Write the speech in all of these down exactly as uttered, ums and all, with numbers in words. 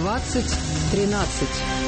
двадцать тринадцать.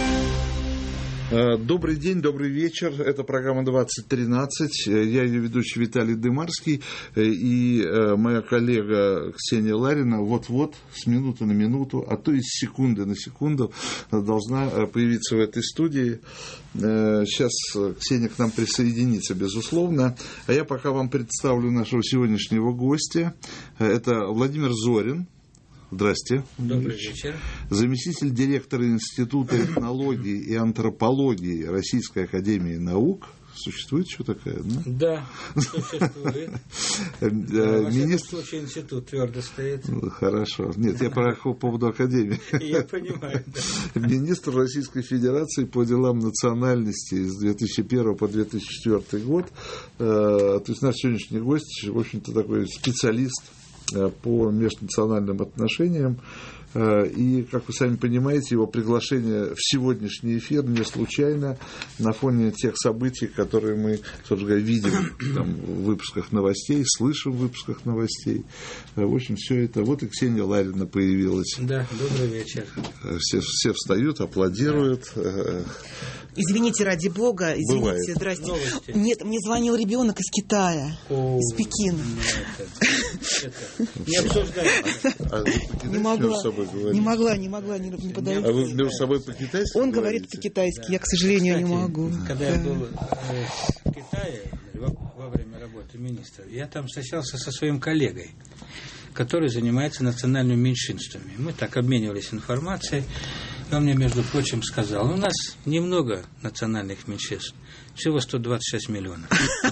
Добрый день, добрый вечер. Это программа двадцать тринадцать. Я ее ведущий Виталий Дымарский и моя коллега Ксения Ларина вот-вот, с минуты на минуту, а то и с секунды на секунду должна появиться в этой студии. Сейчас Ксения к нам присоединится, безусловно. А я пока вам представлю нашего сегодняшнего гостя. Это Владимир Зорин. Здрасте. Добрый вечер. Заместитель директора Института этнологии и антропологии Российской академии наук. Существует что такое? Да, да существует. Во всяком случае, институт твердо стоит. Хорошо. Нет, я по поводу академии. Я понимаю, да. Министр Российской Федерации по делам национальности с две тысячи первого по две тысячи четвёртый год. То есть наш сегодняшний гость, в общем-то, такой специалист по межнациональным отношениям. И, как вы сами понимаете, его приглашение в сегодняшний эфир не случайно на фоне тех событий, которые мы, собственно говоря, видим там, в выпусках новостей, слышим в выпусках новостей. В общем, все это. Вот и Ксения Ларина появилась. Да, добрый вечер. Все, все встают, аплодируют. Да. Извините, ради бога, извините, Бывает. здрасте. Новости. Нет, мне звонил ребенок из Китая, О, из Пекина. Это, это, не обсуждаем. А вы Не могла, между собой говорите? не могла, не могла, не, не подойти. А вы между собой по-китайски Он говорите? говорит по-китайски, да. Я, к сожалению, Кстати, не могу. Когда да. я был в Китае во, во время работы министра, я там встречался со своим коллегой, который занимается национальными меньшинствами. Мы так обменивались информацией. И он мне, между прочим, сказал, у нас немного национальных меньшинств, всего сто двадцать шесть миллионов.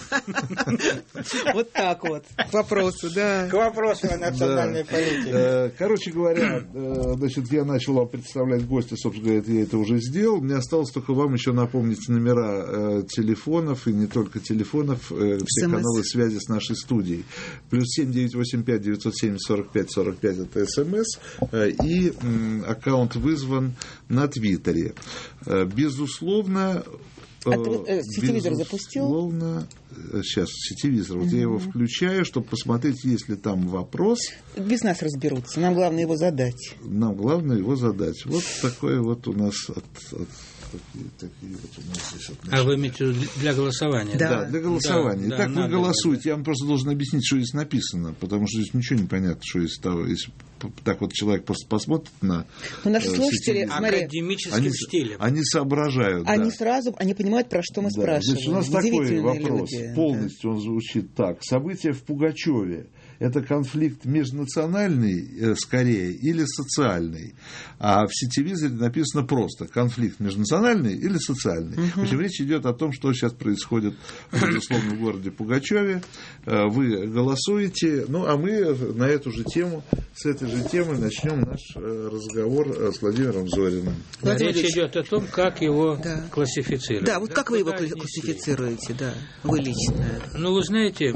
Вот так вот, к вопросу, да. К вопросу о национальной политике. Короче говоря, значит, я начал вам представлять гостя, собственно говоря, я это уже сделал. Мне осталось только вам еще напомнить номера телефонов, и не только телефонов, все каналы связи с нашей студией. Плюс семь девятьсот восемьдесят пять девятьсот семьдесят сорок пять сорок пять это СМС, и аккаунт вызван на Твиттере. Безусловно, А ты сетевизор запустил? Безусловно, сейчас сетевизор, вот mm-hmm. я его включаю, чтобы посмотреть, есть ли там вопрос. Без нас разберутся, нам главное его задать. Нам главное его задать. Вот такое вот у нас от, от Такие, такие вот у нас здесь вот, а вы имеете в виду для голосования? Да, да для голосования. Да, Итак, да, вы голосуете. Да. Я вам просто должен объяснить, что здесь написано, потому что здесь ничего не понятно, что из того, если так вот человек просто посмотрит на... Но наши э, слушатели, смотри, академическим они, стилем. Они соображают. Они да. сразу, они понимают, про что мы да. спрашиваем. Значит, у нас такой вопрос. Люди. Полностью да. он звучит так. События в Пугачеве. Это конфликт межнациональный, скорее, или социальный. А в сетевизоре написано просто конфликт межнациональный или социальный. Uh-huh. В общем, речь идет о том, что сейчас происходит, безусловно, в городе Пугачеве. Вы голосуете, ну, а мы на эту же тему, с этой же темы начнем наш разговор с Владимиром Зориным. Да, речь идет о том, как его да. классифицировать. Да, вот да, как вы его классифицируете, да, вы лично? Ну, вы знаете...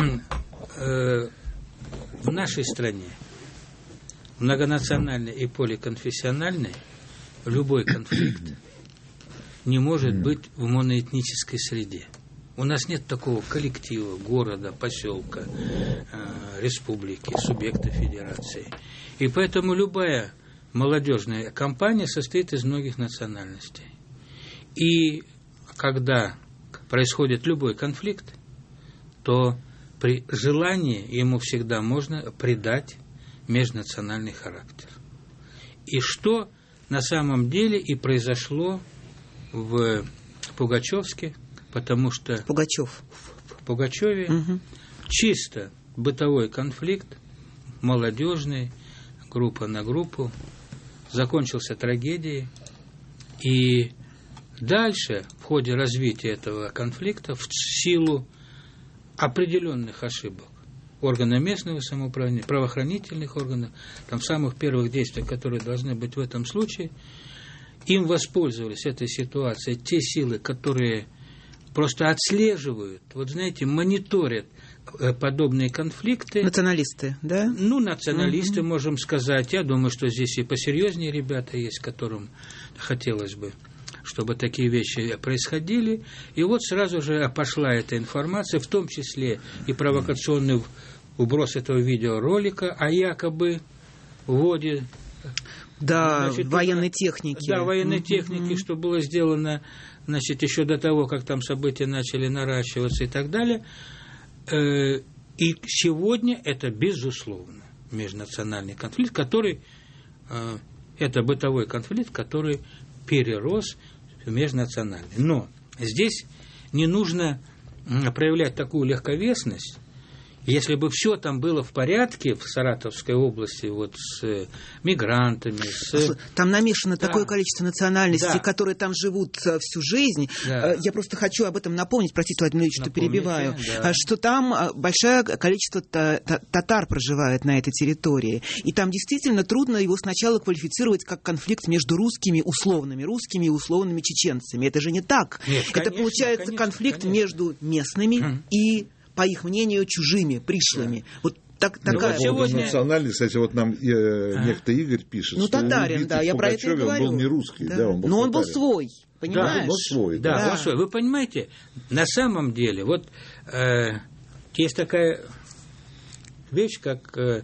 В нашей стране, многонациональной и поликонфессиональной, любой конфликт не может быть в моноэтнической среде. У нас нет такого коллектива, города, поселка, республики, субъекта федерации. И поэтому любая молодежная кампания состоит из многих национальностей. И когда происходит любой конфликт, то при желании ему всегда можно придать межнациональный характер. И что на самом деле и произошло в Пугачевске, потому что Пугачев. в Пугачеве угу. чисто бытовой конфликт, молодежный, группа на группу, закончился трагедией, и дальше в ходе развития этого конфликта в силу определенных ошибок органов местного самоуправления, правоохранительных органов, там самых первых действий, которые должны быть в этом случае, им воспользовались этой ситуацией те силы, которые просто отслеживают, вот знаете, мониторят подобные конфликты. Националисты, да? Ну, националисты, угу. можем сказать. Я думаю, что здесь и посерьезнее ребята есть, которым хотелось бы, чтобы такие вещи происходили. И вот сразу же пошла эта информация, в том числе и провокационный вброс этого видеоролика о якобы вводе Да, значит, военной туда, техники. Да, военной mm-hmm. техники, что было сделано, значит, еще до того, как там события начали наращиваться и так далее. И сегодня это, безусловно, межнациональный конфликт, который, это бытовой конфликт, который перерос в межнациональный. Но здесь не нужно проявлять такую легковесность. Если бы все там было в порядке в Саратовской области, вот с мигрантами, с... Там намешано да. такое количество национальностей, да. которые там живут всю жизнь. Да. Я просто хочу об этом напомнить, простите, Владимир Ильич, что перебиваю, да. что там большое количество татар проживает на этой территории. И там действительно трудно его сначала квалифицировать как конфликт между русскими, условными русскими и условными чеченцами. Это же не так. Нет, Это конечно, получается конечно, конфликт конечно. между местными mm. и, по их мнению, чужими, пришлыми. Да. Вот так, ну, такая... сегодня... Национальный, кстати, вот нам э, а? некто Игорь пишет, ну, что татарин, да, я про это и говорю. Он был не русский, да. Да, он был но татарин. Он был свой, понимаешь? Да, он был свой. Да, да. был свой. Вы понимаете, на самом деле, вот э, есть такая вещь, как э,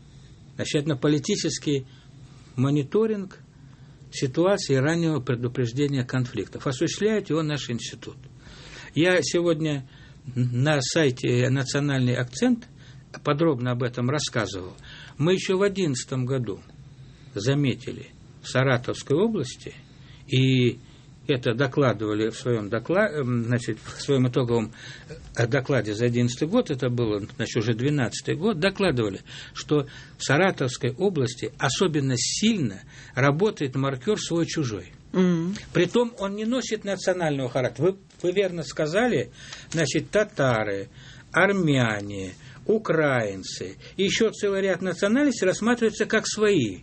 политический мониторинг ситуации раннего предупреждения конфликтов. Осуществляет его наш институт. Я сегодня на сайте «Национальный акцент» подробно об этом рассказывал. Мы еще в две тысячи одиннадцатом году заметили в Саратовской области, и это докладывали в своем, докладе, значит, в своем итоговом докладе за две тысячи одиннадцатый год, это было, значит, уже две тысячи двенадцатый год, докладывали, что в Саратовской области особенно сильно работает маркер свой-чужой. Mm-hmm. Притом он не носит национального характера. Вы, вы верно сказали, значит, татары, армяне, украинцы и еще целый ряд национальностей рассматриваются как свои.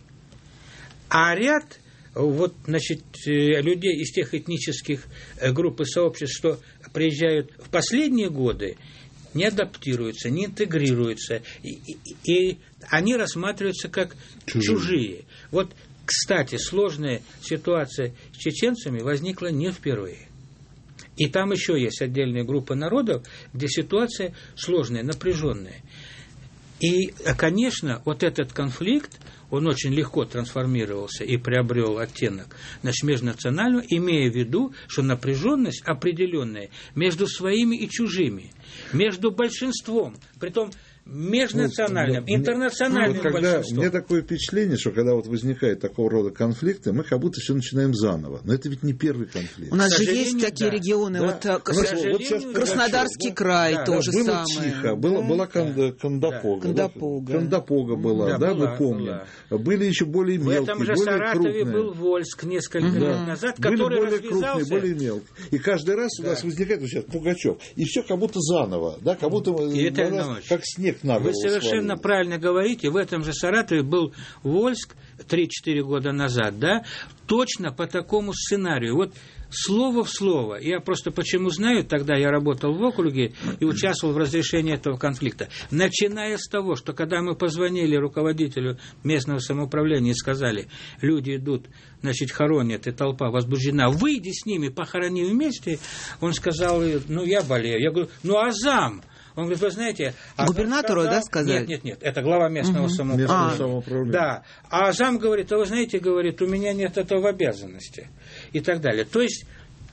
А ряд вот, значит, людей из тех этнических групп и сообществ, что приезжают в последние годы, не адаптируются, не интегрируются, и, и, и они рассматриваются как чужие. чужие. Вот, кстати, сложная ситуация с чеченцами возникла не впервые. И там еще есть отдельная группа народов, где ситуация сложная, напряженная. И, конечно, вот этот конфликт, он очень легко трансформировался и приобрел оттенок значит, межнационального, имея в виду, что напряженность определенная между своими и чужими, между большинством, притом межнациональным, ну, интернациональным вот когда, большинством. У меня такое впечатление, что когда вот возникает такого рода конфликты, мы как будто все начинаем заново. Но это ведь не первый конфликт. У нас же есть такие да. регионы, да. вот, к вот сейчас Краснодарский да. край, да. то да. же было самое. Тихо, да. было, была Канда, Кандапога. Кандапога. Кандапога была, да, да была, мы помним. Была. Были еще более мелкие, более крупные. В этом же Саратове был Вольск несколько лет mm-hmm. назад, были который более развязался. Крупные, более мелкие. И каждый раз да. у нас возникает вот сейчас Пугачев. И все как будто заново, да, как будто нас, как снег на голову. Совершенно правильно говорите, в этом же Саратове был Вольск три-четыре года назад, да, точно по такому сценарию. Вот слово в слово. Я просто почему знаю, тогда я работал в округе и участвовал в разрешении этого конфликта. Начиная с того, что когда мы позвонили руководителю местного самоуправления и сказали, люди идут, значит, хоронят, и толпа возбуждена, выйди с ними, похорони вместе, он сказал, ну, я болею. Я говорю, ну, а зам? Он говорит, вы знаете... А губернатору, сказал, да, сказать? Нет, нет, нет, это глава местного угу. самоуправления. Местного самоуправления. Да. А зам говорит, а вы знаете, говорит, у меня нет этого в обязанности. И так далее. То есть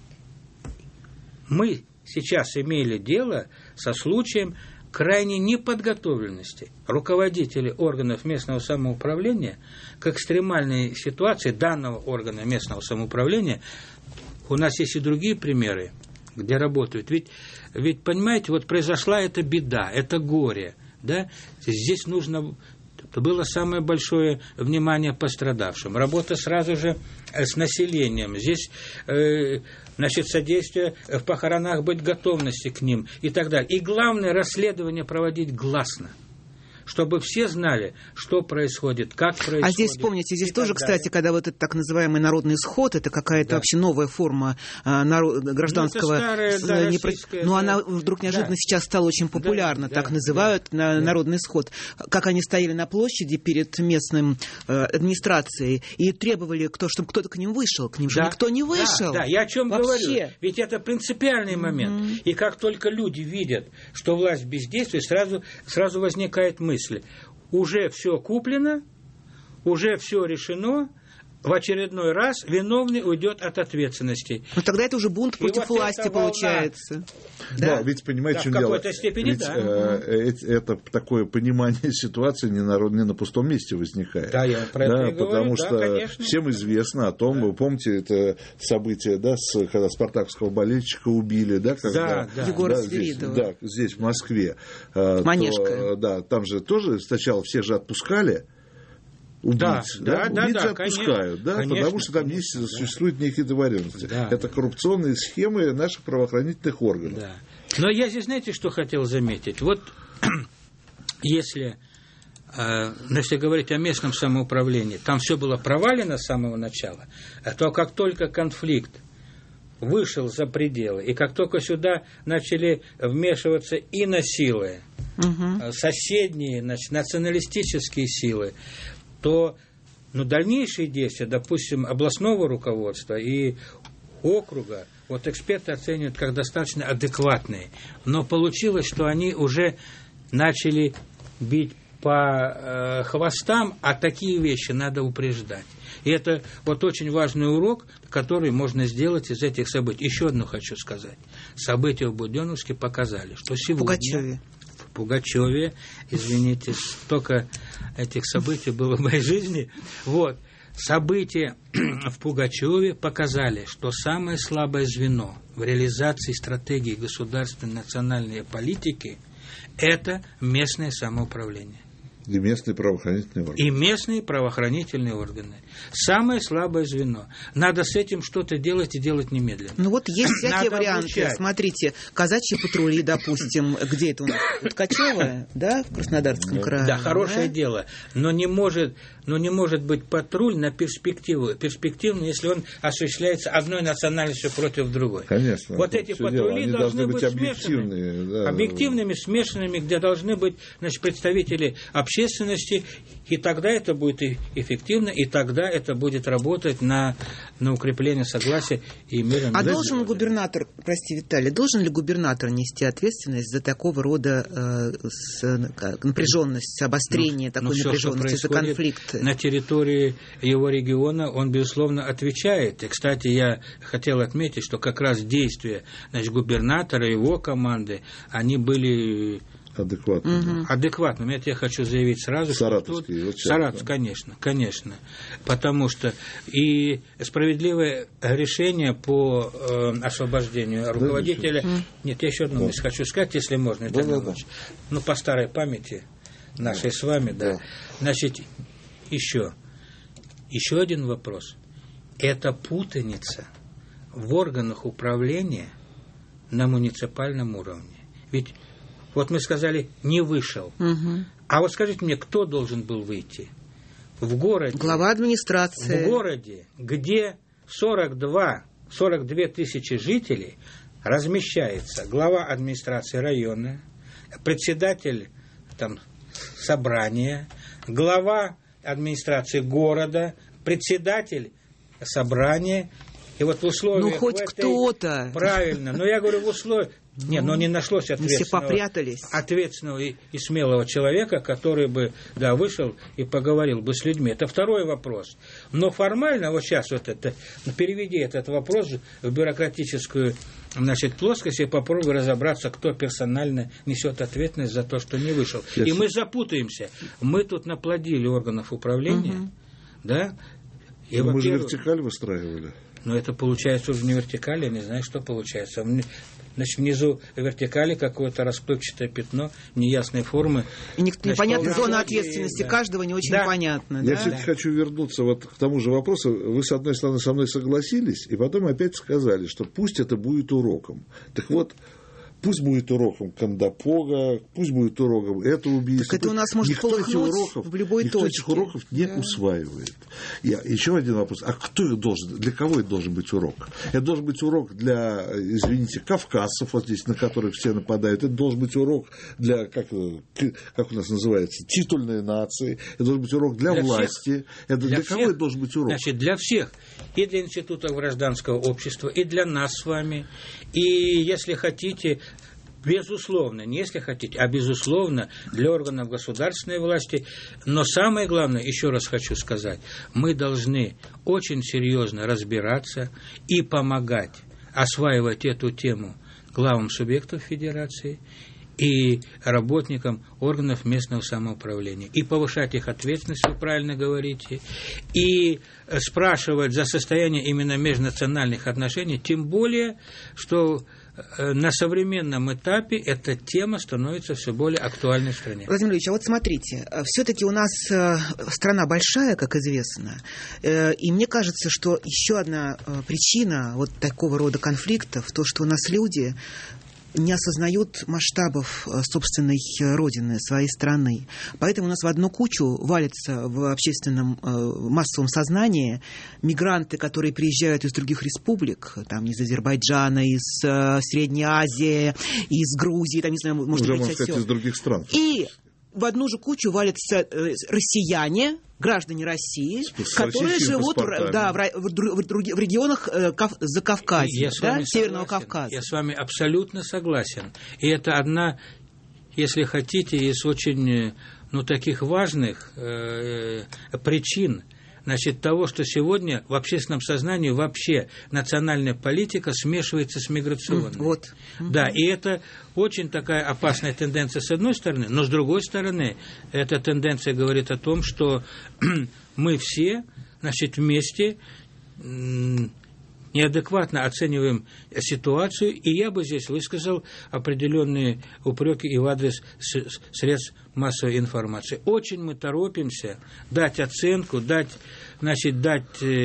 мы сейчас имели дело со случаем крайней неподготовленности руководителей органов местного самоуправления к экстремальной ситуации данного органа местного самоуправления. У нас есть и другие примеры, где работают. Ведь, ведь, понимаете, вот произошла эта беда, это горе, да? Здесь нужно было самое большое внимание пострадавшим. Работа сразу же с населением. Здесь, э, значит, содействие в похоронах, быть готовности к ним и так далее. И главное, расследование проводить гласно, чтобы все знали, что происходит, как происходит. А здесь, помните, здесь тоже, кстати, когда вот этот так называемый народный сход, это какая-то да. вообще новая форма а, народ, гражданского... Ну, старая, да, непро... Но да. она вдруг неожиданно да. сейчас стала очень популярна, да, так да, называют да, на, да. народный сход. Как они стояли на площади перед местным э, администрацией и требовали, кто, чтобы кто-то к ним вышел. К ним же да. никто не вышел. Да, да, я о чем вообще. говорю. Ведь это принципиальный mm-hmm. момент. И как только люди видят, что власть бездействует, сразу, сразу возникает мысль. Уже все куплено, уже все решено, в очередной раз виновный уйдет от ответственности. Но тогда это уже бунт против вот власти получается. Да, да, ведь понимаете, да, в чем дело? В какой-то степени, ведь, да. Э, это такое понимание ситуации не на, не на пустом месте возникает. Да, я про да, это и говорю. Потому да, что конечно. Всем известно о том, да. Вы помните это событие, да, с, когда спартаковского болельщика убили, да, когда, да, да. Егора да, здесь, да, здесь, в Москве. Манежка. То, да, там же тоже сначала все же отпускали. Убийц, да, да, да, убийцы да, отпускают, да, конечно, потому что там есть, да. Существуют некие договоренности. Да. Это коррупционные схемы наших правоохранительных органов. Да. Но я здесь, знаете, что хотел заметить? Вот если, э, если говорить о местном самоуправлении, там все было провалено с самого начала, а то как только конфликт вышел за пределы, и как только сюда начали вмешиваться иносилы, угу. соседние, значит, националистические силы, то ну, дальнейшие действия, допустим, областного руководства и округа, вот эксперты оценивают как достаточно адекватные. Но получилось, что они уже начали бить по э, хвостам, а такие вещи надо упреждать. И это вот очень важный урок, который можно сделать из этих событий. Еще одно хочу сказать. События в Буденновске показали, что сегодня... Пугачеве. В Пугачеве, извините, столько этих событий было в моей жизни. Вот. События в Пугачеве показали, что самое слабое звено в реализации стратегии государственной национальной политики – это местное самоуправление. И местные правоохранительные органы. И местные правоохранительные органы. Самое слабое звено. Надо с этим что-то делать и делать немедленно. Ну вот есть всякие варианты. Обучать. Смотрите, казачьи патрули, допустим, где это у нас? Ткачево, да, в Краснодарском крае. Да, хорошее да? дело. Но не может, но не может быть патруль на перспективу. Перспективно, если он осуществляется одной национальностью против другой. Конечно. Вот эти патрули должны, должны быть, быть объективными. Да. Объективными, смешанными, где должны быть, значит, представители общественности, общественности, и тогда это будет эффективно, и тогда это будет работать на, на укрепление согласия и мира. А должен губернатор, прости, Виталий, должен ли губернатор нести ответственность за такого рода э, с, напряженность, обострение ну, такой ну, напряженности, за конфликт? На территории его региона он, безусловно, отвечает. И, кстати, я хотел отметить, что как раз действия, значит, губернатора и его команды, они были... Адекватно. Угу. Адекватно. Это я хочу заявить сразу. Саратовский. Тут... Вот Саратов, конечно, конечно. Потому что и справедливое решение по э, освобождению руководителя... Да, нет, я еще одну мысль да. хочу сказать, если можно. Да, да, да. Ну, по старой памяти нашей да. с вами, да. да. Значит, еще. Еще один вопрос. Это путаница в органах управления на муниципальном уровне. Ведь вот мы сказали, не вышел. Угу. А вот скажите мне, кто должен был выйти? В городе. Глава администрации. В городе, где сорок два, сорок две тысячи жителей, размещается глава администрации района, председатель там, собрания, глава администрации города, председатель собрания. И вот в условиях... Ну, хоть этой... кто-то. Правильно. Но я говорю, в условиях... Нет, но не нашлось ответственного, ответственного и, и смелого человека, который бы, да, вышел и поговорил бы с людьми. Это второй вопрос. Но формально, вот сейчас вот это, переведи этот вопрос в бюрократическую, значит, плоскость и попробуй разобраться, кто персонально несет ответственность за то, что не вышел. Yes. И мы запутаемся. Мы тут наплодили органов управления, угу. да? И, мы же вертикаль выстраивали. Но это получается уже не вертикаль, я не знаю, что получается. Значит, внизу вертикали какое-то расплывчатое пятно неясной формы. И непонятная зона ответственности да. каждого не очень да. понятна. Я да? все-таки да. хочу вернуться вот к тому же вопросу. Вы, с одной стороны, со мной согласились, и потом опять сказали, что пусть это будет уроком. Так вот, пусть будет уроком Кандапога, пусть будет уроком это убийство. Так это у нас может никто полыхнуть уроков, в любой никто точке. Никто этих уроков не да. усваивает. Я, еще один вопрос. А кто их должен, для кого это должен быть урок? Это должен быть урок для, извините, кавказцев, вот здесь, на которых все нападают. Это должен быть урок для, как, как у нас называется, титульной нации. Это должен быть урок для, для власти. Всех. Это для, для кого это должен быть урок? Значит, для всех. И для института гражданского общества, и для нас с вами. И, если хотите, безусловно, не если хотите, а безусловно для органов государственной власти. Но самое главное, еще раз хочу сказать, мы должны очень серьезно разбираться и помогать осваивать эту тему главам субъектов федерации и работникам органов местного самоуправления, и повышать их ответственность, вы правильно говорите, и спрашивать за состояние именно межнациональных отношений, тем более, что на современном этапе эта тема становится все более актуальной в стране. Владимир Ильич, а вот смотрите, все-таки у нас страна большая, как известно, и мне кажется, что еще одна причина вот такого рода конфликтов, то, что у нас люди не осознают масштабов собственной родины, своей страны. Поэтому у нас в одну кучу валятся в общественном массовом сознании мигранты, которые приезжают из других республик, там, из Азербайджана, из Средней Азии, из Грузии, там, не знаю, может Уже, быть, можно сказать, из других стран. И в одну же кучу валятся россияне, граждане России, с которые живут да, в, в, в, в регионах э, Кав, Закавказья, да, Северного Кавказа. Я с вами абсолютно согласен. И это одна, если хотите, из очень ну, таких важных э, причин, значит, того, что сегодня в общественном сознании вообще национальная политика смешивается с миграционной. Вот. Да, и это очень такая опасная тенденция с одной стороны, но с другой стороны, эта тенденция говорит о том, что мы все, значит, вместе неадекватно оцениваем ситуацию, и я бы здесь высказал определенные упреки и в адрес средств массовой информации. Очень мы торопимся дать оценку, дать, значит, дать,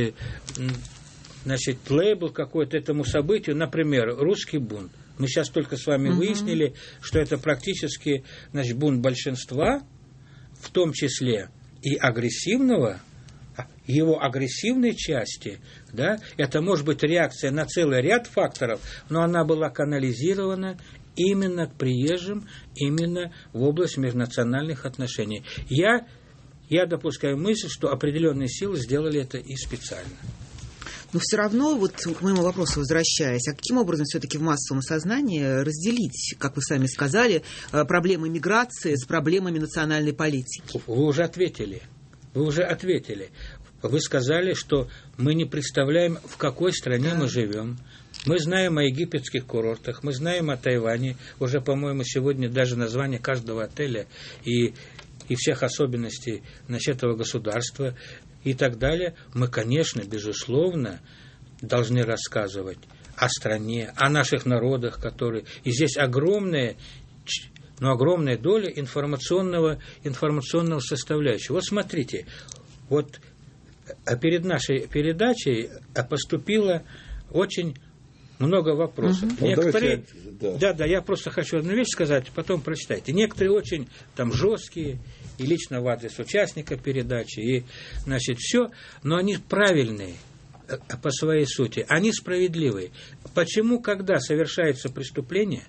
значит, лейбл какой-то этому событию, например, русский бунт. Мы сейчас только с вами uh-huh. выяснили, что это практически, значит, бунт большинства, в том числе и агрессивного, его агрессивной части, да, это может быть реакция на целый ряд факторов, но она была канализирована именно к приезжим, именно в область межнациональных отношений. Я, я допускаю мысль, что определенные силы сделали это и специально. Но все равно, вот к моему вопросу возвращаясь, а каким образом все-таки в массовом сознании разделить, как вы сами сказали, проблемы миграции с проблемами национальной политики? Вы уже ответили. Вы уже ответили. Вы сказали, что мы не представляем, в какой стране да. мы живем. Мы знаем о египетских курортах, мы знаем о Тайване. Уже, по-моему, сегодня даже название каждого отеля и, и всех особенностей, значит, этого государства и так далее. Мы, конечно, безусловно, должны рассказывать о стране, о наших народах, которые... И здесь огромная, ну, огромная доля информационного, информационного составляющего. Вот смотрите, вот перед нашей передачей поступило очень много вопросов. Угу. Некоторые, ну, давайте, да. да, да, я просто хочу одну вещь сказать, потом прочитайте. Некоторые очень там жесткие, и лично в адрес участника передачи, и, значит, все, но они правильные по своей сути, они справедливые. Почему, когда совершается преступление,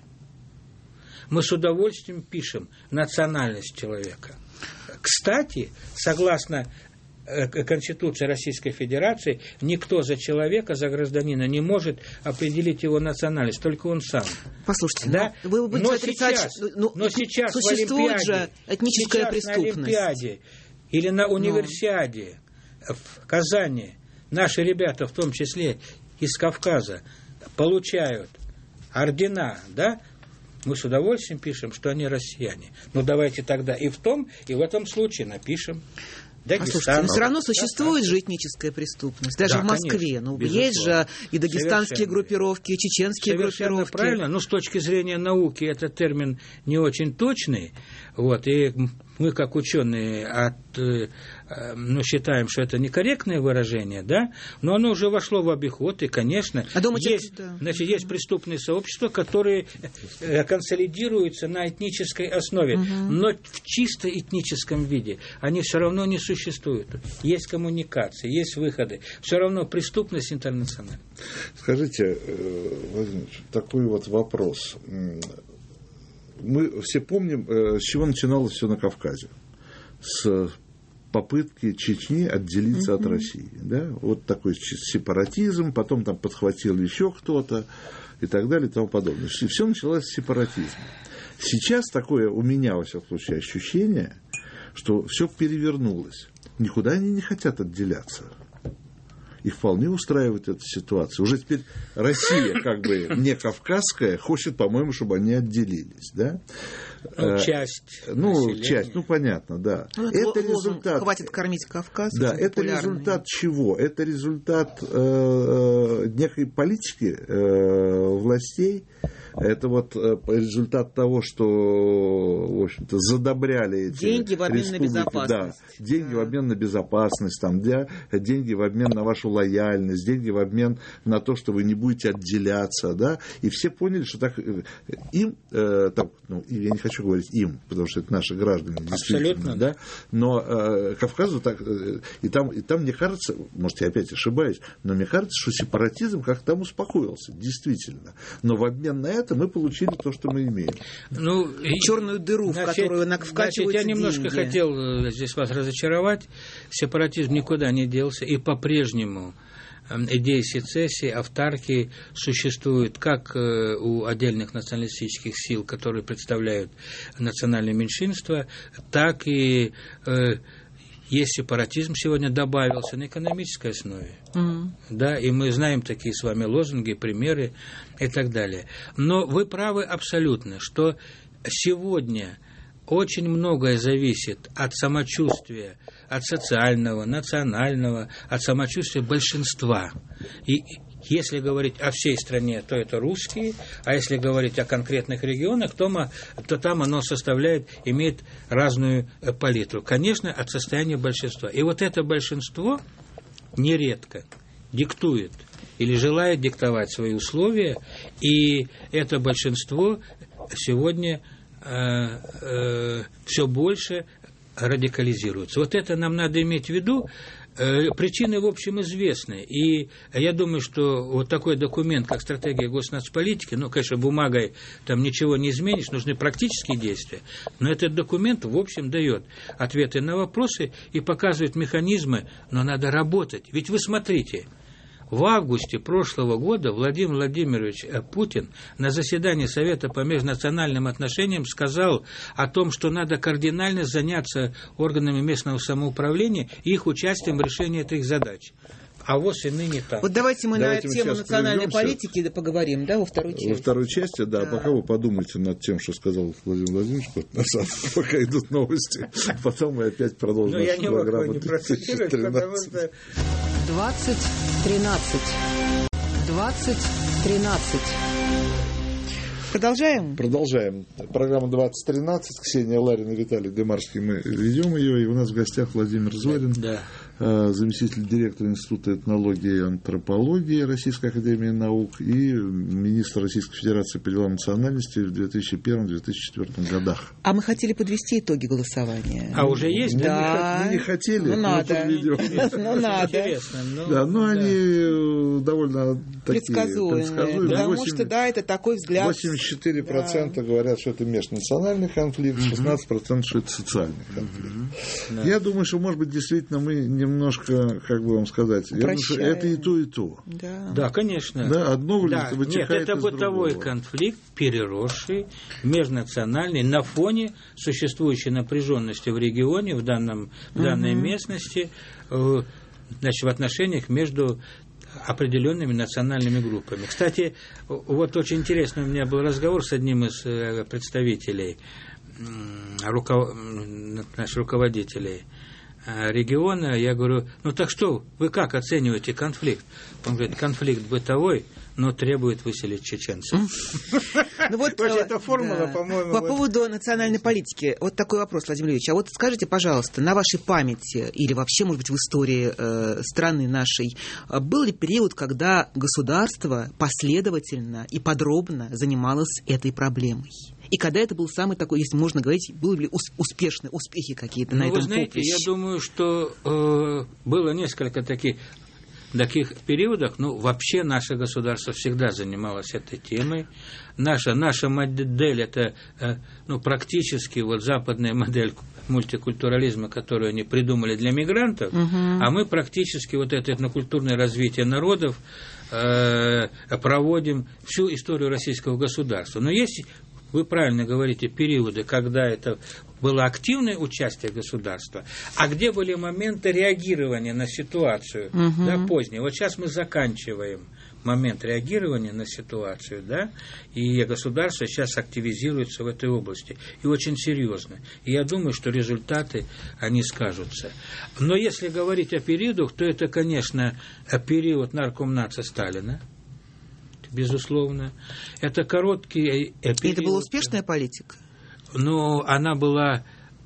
мы с удовольствием пишем национальность человека? Кстати, согласно Конституции Российской Федерации, никто за человека, за гражданина не может определить его национальность, только он сам. Послушайте, да? вы, вы будете но отрицать, сейчас, ну, но сейчас существует в Олимпиаде, же этническая сейчас преступность. На Олимпиаде или на универсиаде но. в Казани наши ребята, в том числе из Кавказа, получают ордена, да? Мы с удовольствием пишем, что они россияне. Ну, давайте тогда и в том, и в этом случае напишем. А слушайте, но все равно существует же этническая преступность, даже да, в Москве. Конечно, ну, есть же и дагестанские Совершенно. группировки, и чеченские Совершенно группировки. Правильно, но с точки зрения науки этот термин не очень точный. Вот, и мы, как ученые, от, ну, считаем, что это некорректное выражение, да, но оно уже вошло в обиход, и, конечно, а думаете, есть, да. значит, есть преступные сообщества, которые консолидируются на этнической основе, угу. но в чисто этническом виде они все равно не существуют. Есть коммуникации, есть выходы. Все равно преступность интернациональная. Скажите, Владимир, такой вот вопрос. Мы все помним, с чего начиналось все на Кавказе. С попытки Чечни отделиться mm-hmm. от России. Да? Вот такой сепаратизм, потом там подхватил еще кто-то и так далее и тому подобное. Все началось с сепаратизма. Сейчас такое у меня, во всяком случае, ощущение, что все перевернулось. Никуда они не хотят отделяться. Их вполне устраивает эта ситуация. Уже теперь Россия, как бы не кавказская, хочет, по-моему, чтобы они отделились. Да? Ну, часть. Ну, населения. часть, ну, понятно, да. Ну, это результат... Хватит кормить Кавказ. Да, это результат чего? Это результат э, некой политики э, властей. Это вот результат того, что, в общем-то, задобряли эти деньги в обмен республики. на безопасность. Да, деньги да. в обмен на безопасность, там, да, деньги в обмен на вашу лояльность, деньги в обмен на то, что вы не будете отделяться. Да? И все поняли, что так им, э, там, ну, я не хочу говорить им, потому что это наши граждане, действительно. Абсолютно. Да? Но э, Кавказу так, э, и, там, и там, мне кажется, может, я опять ошибаюсь, но мне кажется, что сепаратизм как-то там успокоился, действительно. Но в обмен на это мы получили то, что мы имеем. Ну, черную дыру, значит, в которую вкачиваются я немножко деньги. хотел здесь вас разочаровать. Сепаратизм никуда не делся, и по-прежнему идеи сецессии, автархии существуют как у отдельных националистических сил, которые представляют национальные меньшинства, так и есть сепаратизм сегодня добавился на экономической основе. Mm-hmm. Да, и мы знаем такие с вами лозунги, примеры и так далее. Но вы правы абсолютно, что сегодня очень многое зависит от самочувствия, от социального, национального, от самочувствия большинства. И если говорить о всей стране, то это русские, а если говорить о конкретных регионах, то, мы, то там оно составляет, имеет разную палитру. Конечно, от состояния большинства. И вот это большинство нередко диктует или желает диктовать свои условия, и это большинство сегодня э, э, все больше радикализируется. Вот это нам надо иметь в виду. Причины, в общем, известны. И я думаю, что вот такой документ, как стратегия госнацполитики, ну, конечно, бумагой там ничего не изменишь, нужны практические действия, но этот документ, в общем, дает ответы на вопросы и показывает механизмы, но надо работать. Ведь вы смотрите, в августе прошлого года Владимир Владимирович Путин на заседании Совета по межнациональным отношениям сказал о том, что надо кардинально заняться органами местного самоуправления и их участием в решении этих задач. А вот и ныне так. Вот давайте мы давайте на тему национальной политики поговорим, да, во второй части. Во второй части, да, да. Пока вы подумайте над тем, что сказал Владимир Владимирович, пока идут новости, потом мы опять продолжим нашу программу. двадцать тринадцать. двадцать тринадцать. Продолжаем? Продолжаем. Программа двадцать тринадцать. Ксения Ларина и Виталий Демарский. Мы ведем ее. И у нас в гостях Владимир Зорин, да. заместитель директора Института этнологии и антропологии Российской академии наук и министр Российской Федерации по делам национальности в две тысячи первом — две тысячи четвёртом годах. А мы хотели подвести итоги голосования. А уже есть? Да. Мы не хотели, ну, но надо. подведем. Ну, надо. Интересно. Ну, да, но да. они довольно такие предсказуемые. предсказуемые. Потому восемь, что, да, это такой взгляд. восемьдесят четыре процента да. говорят, что это межнациональный конфликт, шестнадцать процентов, что это социальный конфликт. Да. Я думаю, что, может быть, действительно мы немножко, как бы вам сказать, я думаю, что это и то, и то. Да, да конечно. Да, одно да. вытекает Нет, это из бытовой другого. конфликт, переросший, межнациональный, на фоне существующей напряженности в регионе, в, данном, в данной угу. местности, э, значит, в отношениях между определенными национальными группами. Кстати, вот очень интересный у меня был разговор с одним из представителей, руков... наших руководителей региона. Я говорю, ну так что, вы как оцениваете конфликт? Он говорит, конфликт бытовой, но требует выселить чеченцев. Ну вот эта формула, по-моему. По поводу национальной политики, вот такой вопрос, Владимир Ильич. А вот скажите, пожалуйста, на вашей памяти или вообще, может быть, в истории э, страны нашей был ли период, когда государство последовательно и подробно занималось этой проблемой? И когда это был самый такой, если можно говорить, были ли успешные успехи какие-то ну, на этом вы знаете, поприще? Я думаю, что э, было несколько таких. таких периодах, ну, вообще наше государство всегда занималось этой темой. Наша, наша модель – это, ну, практически вот западная модель мультикультурализма, которую они придумали для мигрантов, угу. а мы практически вот это этнокультурное развитие народов э, проводим всю историю российского государства. Но есть, вы правильно говорите, периоды, когда это было активное участие государства, а где были моменты реагирования на ситуацию, угу. да, поздние. Вот сейчас мы заканчиваем момент реагирования на ситуацию, да, и государство сейчас активизируется в этой области, и очень серьезно. И я думаю, что результаты, они скажутся. Но если говорить о периодах, то это, конечно, период наркомнатца Сталина, безусловно. Это короткий период. И это была успешная политика? Ну, она была...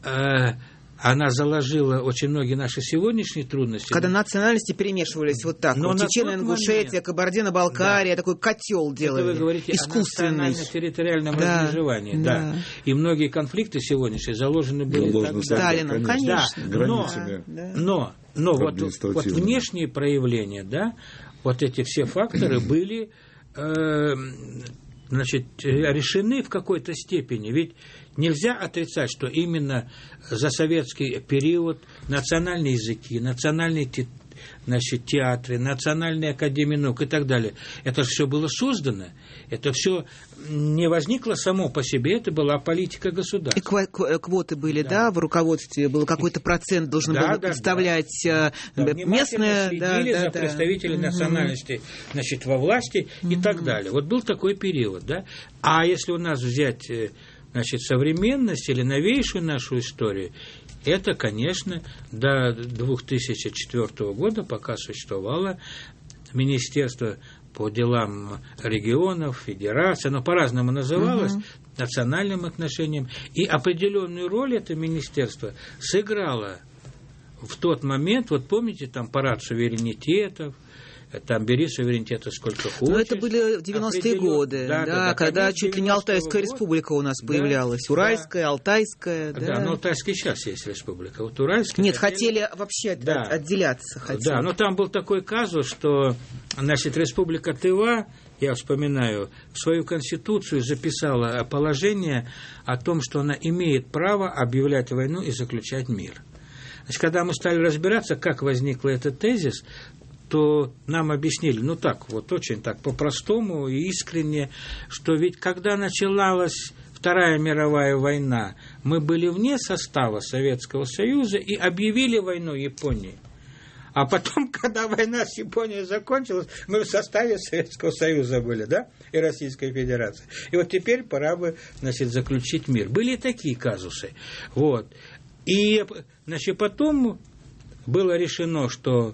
Э, она заложила очень многие наши сегодняшние трудности. Когда национальности перемешивались вот так. Вот Чечена, Ингушетия, Кабардино-Балкария, да. такой котел делали. Это вы говорите искусственный. О национально-территориальном да. размежевании. Да. Да. И многие конфликты сегодняшние заложены были да, Сталином, конечно. конечно. Да. Но, но, но вот, вот внешние проявления, да, вот эти все факторы были э, значит, решены в какой-то степени. Ведь нельзя отрицать, что именно за советский период национальные языки, национальные те, значит, театры, национальные академии наук и так далее, это все было создано, это все не возникло само по себе, это была политика государства. И кв- квоты были, да. да, в руководстве был какой-то процент должен да, был да, представлять да. местное... следили да, за да, представителей да. национальности, значит, во власти mm-hmm. и так далее. Вот был такой период, да. А если у нас взять... Значит, современность или новейшую нашу историю, это, конечно, до две тысячи четвёртого года, пока существовало Министерство по делам регионов, федерация, оно по-разному называлось, угу. национальным отношениям, и определенную роль это министерство сыграло в тот момент, вот помните, там парад суверенитетов, там бери суверенитета сколько хочешь. Но это были девяностые годы, да, да, да, когда чуть ли не Алтайская республика у нас да, появлялась. Уральская, да. Алтайская. Да, да, но Алтайская сейчас есть республика. Вот Уральская... Нет, хотели, хотели вообще да. отделяться. Хотели. Да, но там был такой казус, что, значит, республика Тыва, я вспоминаю, в свою конституцию записала положение о том, что она имеет право объявлять войну и заключать мир. Значит, когда мы стали разбираться, как возник этот тезис, то нам объяснили, ну так, вот очень так по-простому и искренне, что ведь когда начиналась Вторая мировая война, мы были вне состава Советского Союза и объявили войну Японии. А потом, когда война с Японией закончилась, мы в составе Советского Союза были, да, и Российской Федерации. И вот теперь пора бы, значит, заключить мир. Были такие казусы. Вот. И, значит, потом было решено, что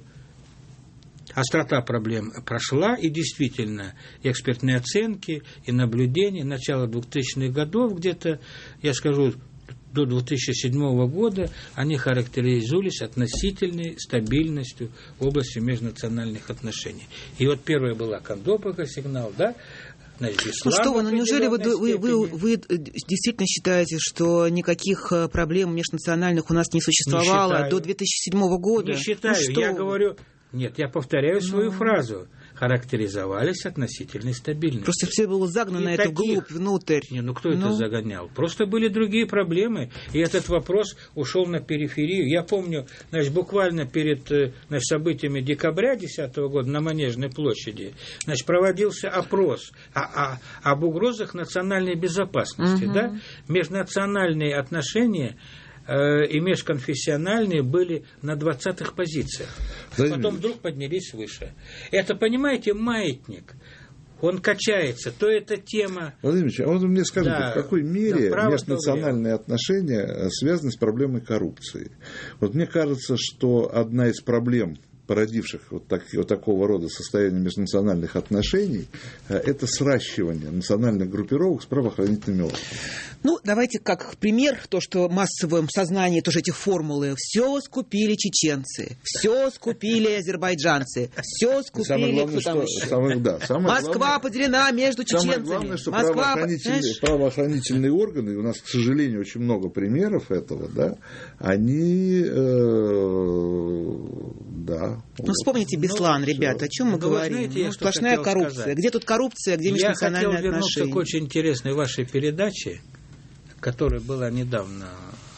острота проблем прошла, и действительно экспертные оценки и наблюдения начала двухтысячных годов, где-то, я скажу, до две тысячи седьмого года, они характеризовались относительной стабильностью в области межнациональных отношений. И вот первая была Кондопога сигнал, да, значит, ну что вы, ну неужели вы, вы, вы, вы действительно считаете, что никаких проблем межнациональных у нас не существовало не до две тысячи седьмого года? Не считаю, ну, я говорю... Нет, я повторяю свою ну... фразу. Характеризовались относительной стабильностью. Просто все было загнано это вглубь, внутрь. Не, ну кто ну... это загонял? Просто были другие проблемы, и этот вопрос ушел на периферию. Я помню, значит, буквально перед значит, событиями декабря две тысячи десятого года на Манежной площади, значит, проводился опрос о, о, об угрозах национальной безопасности, угу. да? Межнациональные отношения и межконфессиональные были на двадцатых позициях. Владимир Потом вдруг поднялись выше. Это, понимаете, маятник. Он качается. То эта тема... Владимир Ильич, а вот вы мне скажите, да, в какой мере да, межнациональные отношения связаны с проблемой коррупции? Вот мне кажется, что одна из проблем, породивших вот, так, вот такого рода состояние межнациональных отношений, это сращивание национальных группировок с правоохранительными органами. Ну, давайте как пример, то, что в массовом сознании тоже эти формулы. Все скупили чеченцы, все скупили азербайджанцы, все скупили главное, кто там что, еще. Самое, да, самое Москва главное, поделена между чеченцами. Самое главное, что Москва, правоохранительные, правоохранительные органы, у нас, к сожалению, очень много примеров этого, да, они э, Да. Ну, вот. вспомните Беслан, ну, ребята, о чем мы ну, говорим? Знаете, ну, сплошная коррупция. Сказать. Где тут коррупция, где межнациональные отношения? Я хотел вернуться к очень интересной вашей передаче, которая была недавно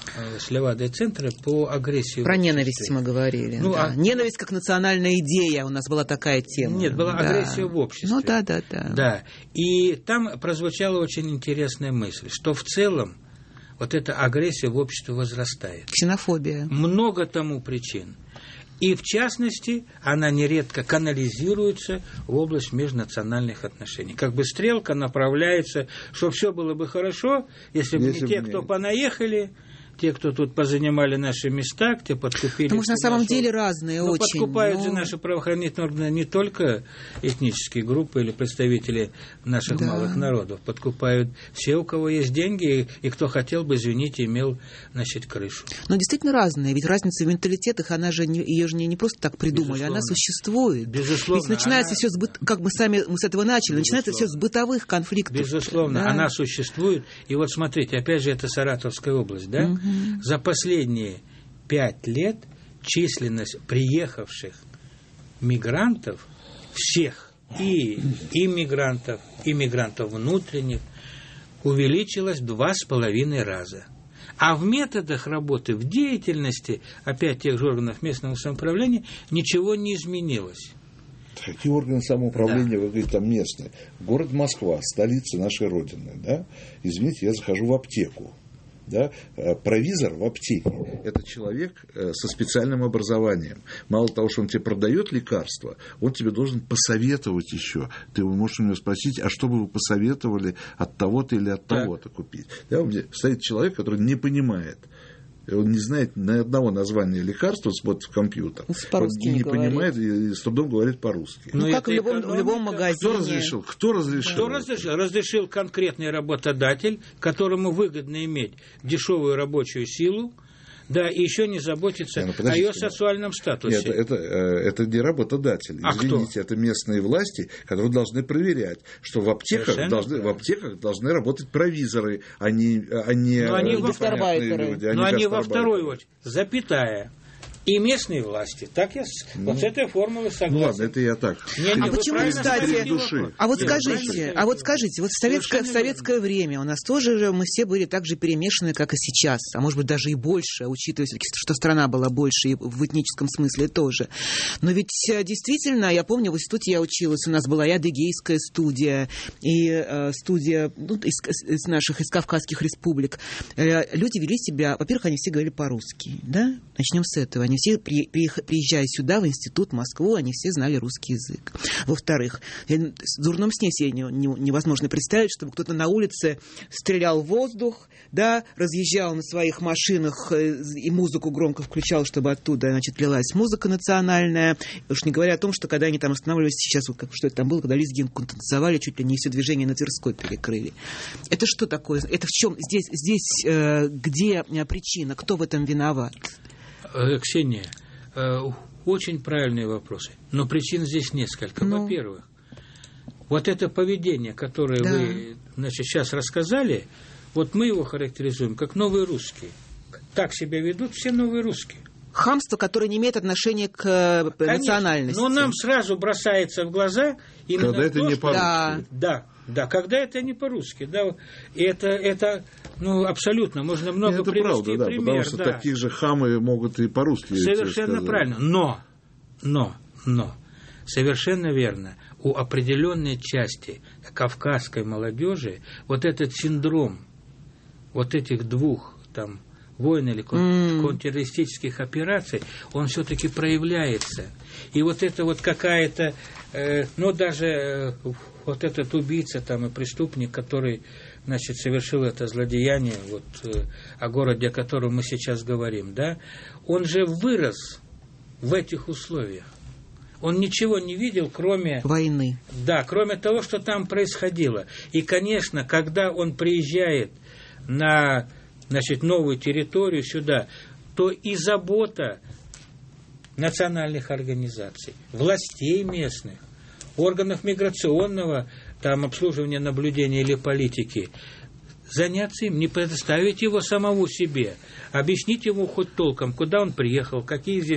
с Левадой-центра по агрессии. Про ненависть мы говорили. Ну, да. а... Ненависть как национальная идея, у нас была такая тема. Нет, была да. агрессия в обществе. Ну да, да, да. Да. И там прозвучала очень интересная мысль, что в целом вот эта агрессия в обществе возрастает. Ксенофобия. Много тому причин. И, в частности, она нередко канализируется в область межнациональных отношений. Как бы стрелка направляется, что все было бы хорошо, если бы если не те, кто понаехали, те, кто тут позанимали наши места, те подкупили... Потому что на самом нашего... деле разные но очень. Подкупают но... же наши правоохранительные органы не только этнические группы или представители наших да. малых народов. Подкупают все, у кого есть деньги, и, и кто хотел бы, извините, имел, значит, крышу. Но действительно разные. Ведь разница в менталитетах, она же не, ее же не, не просто так придумали, безусловно. Она существует. Безусловно. Ведь начинается она... все с быт... как бы сами мы с этого начали, безусловно. Начинается все с бытовых конфликтов. Безусловно, да. Она существует. И вот смотрите, опять же, это Саратовская область, да? Угу. За последние пять лет численность приехавших мигрантов, всех, и иммигрантов, и мигрантов внутренних, увеличилась в два с половиной раза. А в методах работы, в деятельности, опять тех же органов местного самоуправления, ничего не изменилось. Какие органы самоуправления, да. вы говорите, там местные? Город Москва, столица нашей Родины, да? Извините, я захожу в аптеку. Да, провизор в аптеке – это человек со специальным образованием. Мало того, что он тебе продает лекарства, он тебе должен посоветовать еще. Ты можешь у него спросить, а что бы вы посоветовали от того-то или от того-то купить. Да, стоит человек, который не понимает. Он не знает ни одного названия лекарства, смотрит в компьютер. По-русски он не, не понимает и с трудом говорит по-русски. Ну, ну как в любом, в любом магазине. Кто разрешил? Кто разрешил? Кто разрешил? Разрешил конкретный работодатель, которому выгодно иметь дешевую рабочую силу, да, и еще не заботиться не, ну, о ее социальном статусе. Нет, это, это не работодатель. А Извините, кто? Это местные власти, которые должны проверять, что в аптеках, должны, в аптеках должны работать провизоры, а не, а не но они гастарбайтеры. Люди, а но не они во второй очередь, запятая. И местные власти. Так я ну, вот с этой формулой согласен. Ну ладно, это я так. Не, не, а почему, кстати, души. А вот Нет, скажите, а вот скажите, вот в советское, в советское время у нас тоже мы все были так же перемешаны, как и сейчас, а может быть даже и больше, учитывая, что страна была больше и в этническом смысле тоже. Но ведь действительно, я помню, в институте я училась, у нас была и адыгейская студия, и э, студия ну, из, из наших, из Кавказских республик. Э, люди вели себя, во-первых, они все говорили по-русски, да? Начнем с этого. Они все, приезжая сюда, в институт, в Москву, они все знали русский язык. Во-вторых, в дурном сне себе невозможно представить, чтобы кто-то на улице стрелял в воздух, да, разъезжал на своих машинах и музыку громко включал, чтобы оттуда, значит, лилась музыка национальная. Уж не говоря о том, что когда они там останавливались, сейчас, вот как, что это там было, когда лезгинку танцевали, чуть ли не все движение на Тверской перекрыли. Это что такое? Это в чем? Здесь, здесь э, где причина? Кто в этом виноват? Ксения, очень правильные вопросы. Но причин здесь несколько. Ну. Во-первых, вот это поведение, которое да. вы, значит, сейчас рассказали, вот мы его характеризуем как новые русские. Так себя ведут все новые русские. Хамство, которое не имеет отношения к Конечно, национальности. Но нам сразу бросается в глаза именно когда это то, не что... по-русски. Да, да, да, когда это не по-русски. Да, и это, это ну, абсолютно, можно много это привести правда, да, пример. Потому что да. такие же хамы могут и по-русски. Совершенно правильно. Но, но, но, совершенно верно, у определенной части кавказской молодежи вот этот синдром вот этих двух там войн или кон- mm. контртеррористических операций, он все-таки проявляется. И вот это вот какая-то, э, ну даже э, вот этот убийца там и преступник, который, значит, совершил это злодеяние, вот э, о городе, о котором мы сейчас говорим, да, он же вырос в этих условиях. Он ничего не видел, кроме... войны. Да, кроме того, что там происходило. И, конечно, когда он приезжает на... значит, новую территорию сюда, то и забота национальных организаций, властей местных, органов миграционного там, обслуживания, наблюдения или политики, заняться им, не предоставить его самому себе, объяснить ему хоть толком, куда он приехал, какие здесь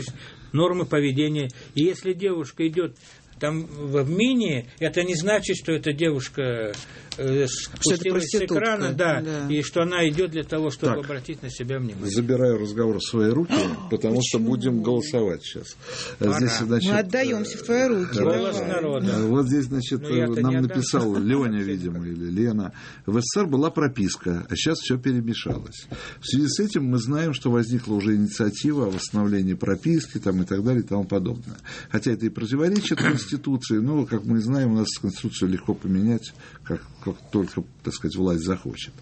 нормы поведения. И если девушка идет там в мини, это не значит, что эта девушка э, спустилась с экрана, да, да, и что она идет для того, чтобы так, обратить на себя внимание. Забираю разговор в свои руки, потому Почему? что будем голосовать сейчас. Здесь, значит, мы отдаемся в твои руки. Голос народа. Вот здесь, значит, нам написал Леня, видимо, или Лена. В СССР была прописка, а сейчас все перемешалось. В связи с этим мы знаем, что возникла уже инициатива о восстановлении прописки там, и так далее и тому подобное. Хотя это и противоречит Конституции. Конституции, ну, как мы знаем, у нас Конституцию легко поменять, как, как только, так сказать, власть захочет.